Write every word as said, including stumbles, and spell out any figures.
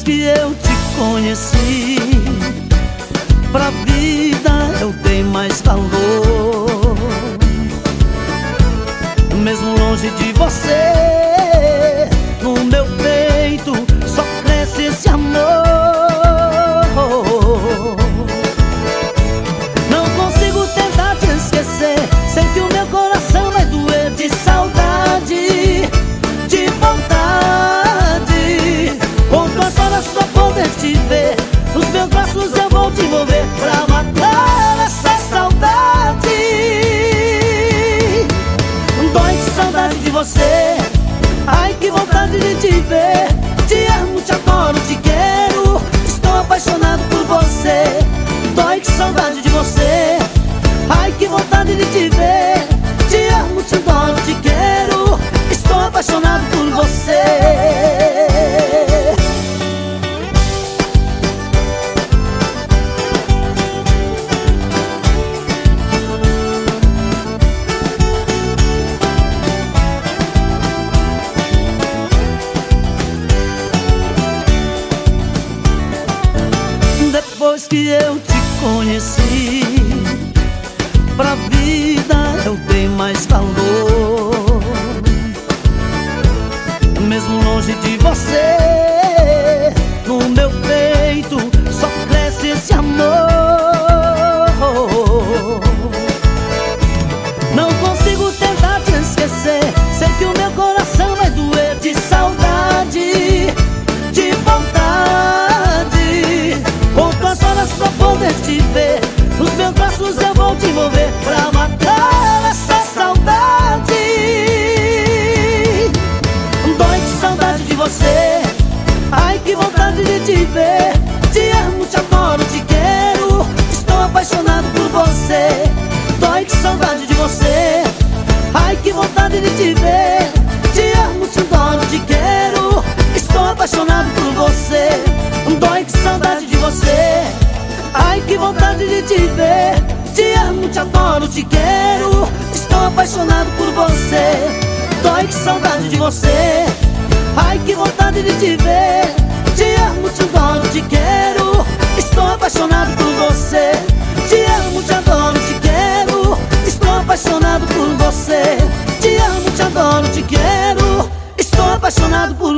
que eu te conheci, pra vida eu dei mais valor. Mesmo longe de você, no meu peito só cresce esse amor. Não consigo tentar te esquecer, sei que o meu coração vai doer de saudade, de vontade. Conto as horas pra poder te ver, nos meus braços eu vou te envolver pra matar essa saudade. Dói de saudade de você, ai que vontade de te ver. Te amo, te adoro, te quero, estou apaixonado por você. Dói de saudade de você, ai que vontade de te ver. Te amo, te adoro, te quero, estou apaixonado por você. Depois que eu te conheci, pra vida eu dei mais valor. Mesmo longe de você, no meu peito só cresce esse amor. Não consigo tentar te esquecer, sei que o meu coração vai doer de saudade, de vontade. Conto as horas pra poder te ver, nos meus braços eu vou te envolver pra matar essa saudade. Dói de saudade de você, ai que vontade de te ver. Te amo, te adoro, te quero, estou apaixonado por você. Dói de saudade de você, ai que vontade de te ver. Te amo, te adoro, te quero, estou apaixonado por você. Dói de saudade de você, ai que vontade de te ver. Te amo, te adoro, te quero, estou apaixonado por você. Dói de saudade de você, ai que vontade de te ver. Te amo, te adoro, te quero, estou apaixonado por você. Te amo, te adoro, te quero, estou apaixonado por você. Te amo, te adoro, te quero, estou apaixonado por